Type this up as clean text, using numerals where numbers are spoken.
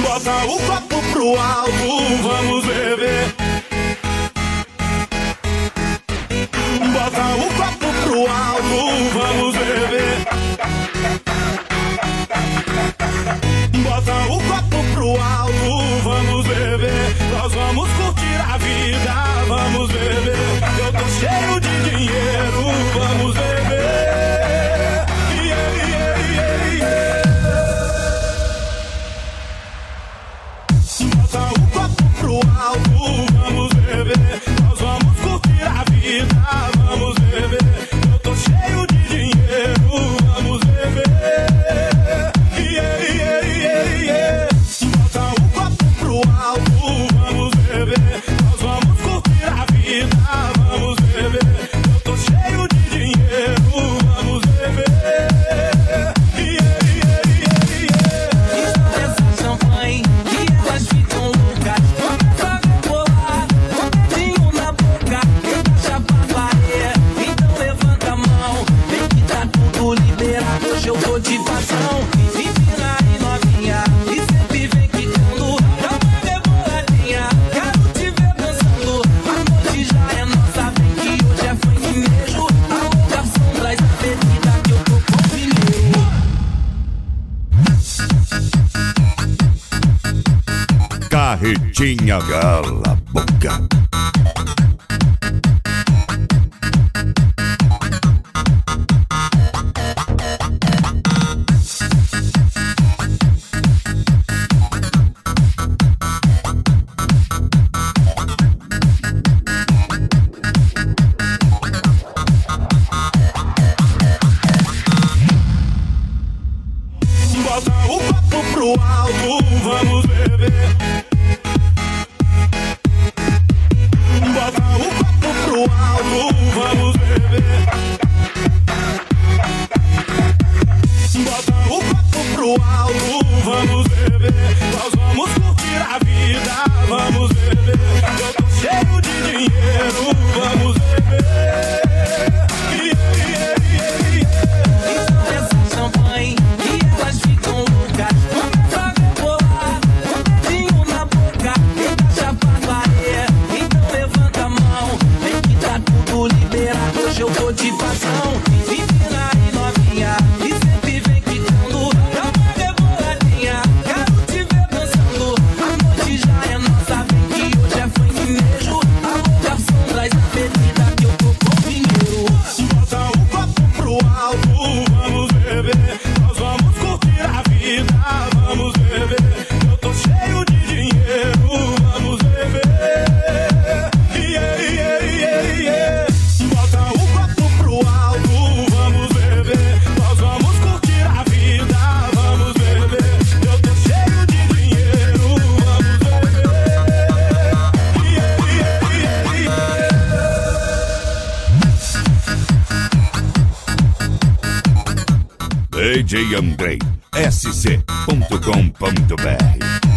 Bota o copo pro alto, vamos beber. Bota o copo pro alto, vamos beber. Bota o copo pro alto, vamos beber. Nós vamos curtir a vida, vamos beber. Eu tô cheio de dinheiro, vamos beber. Yeah, yeah, yeah, yeah. Bota o copo pro alto, vamos beber. Nós vamos curtir a vida, vamos beber. Eu tô cheio de dinheiro, vamos beber. Yeah, yeah, yeah, yeah. Bota o copo pro alto, vamos beber. Nós vamos curtir a vida, vamos beber. Eu tô cheio de dinheiro, vamos beber. Yeah, yeah, yeah, yeah. Essa champanhe e elas ficam loucas. Começa a bolar, um dedinho na boca. Eita, chapaparia, então levanta a mão. Vem que tá tudo liberado, hoje eu tô de paixão. Empina aí novinha, e sempre vem quicando. Dá uma reboladinha, quero te ver dançando. A noite já é nossa, vem que hoje é funk mesmo. Alô, garçom, traz a bebida que eu tô com pneu. Carretinha, cala a boca. Bota o copo pro alto, vamos beber. Bota o copo pro alto, vamos beber. Bota o copo pro alto, vamos beber. Nós vamos curtir a vida, vamos beber. Eu tô cheio de dinheiro, vamos beber. Yeah, yeah, yeah, yeah. Então essa champanhe e elas ficam loucas. Começa a rebolar, um dedinho na boca. Eita, chapaparia, então levanta a mão. Vem que tá tudo liberado, hoje eu tô de paixão. Empina aí novinha, e sempre vem quicando. Dá uma reboladinha, quero te ver dançando. A noite já é nossa, vem que hoje é funk mesmo. Alô, garçom, traz a bebida que eu tô com dinheiro. Bota o copo pro alto, vamos beber. Nós vamos curtir a vida, vamos beber. Eu tô cheio de dinheiro, vamos beber. Yeah, yeah, yeah, yeah. Bota o copo pro alto, vamos beber. Nós vamos curtir a vida, vamos beber. Eu tô cheio de dinheiro, vamos beber. Yeah, yeah, yeah, yeah. DJ Andrei, sc.com.br